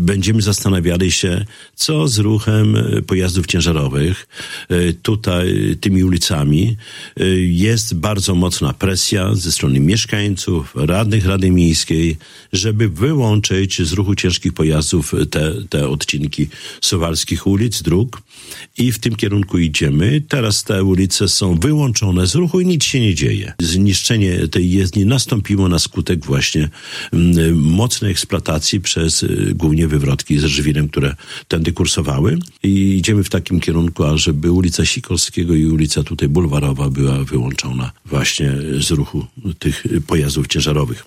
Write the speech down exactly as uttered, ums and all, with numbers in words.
będziemy zastanawiali się, co z ruchem pojazdów ciężarowych tutaj, tymi ulicami. Jest bardzo mocna presja ze strony mieszkańców, radnych Rady Miejskiej, żeby wyłączyć z ruchu ciężkich pojazdów te, te odcinki suwalskich ulic, dróg. I w tym kierunku idziemy. Teraz te ulice są wyłączone z ruchu i nic się nie dzieje. Zniszczenie tej jezdni nastąpiło na skutek właśnie m, mocnej eksploatacji przez y, głównie wywrotki ze żwirem, które tędy kursowały. I idziemy w takim kierunku, ażeby ulica Sikorskiego i ulica tutaj Bulwarowa była wyłączona właśnie z ruchu tych pojazdów ciężarowych.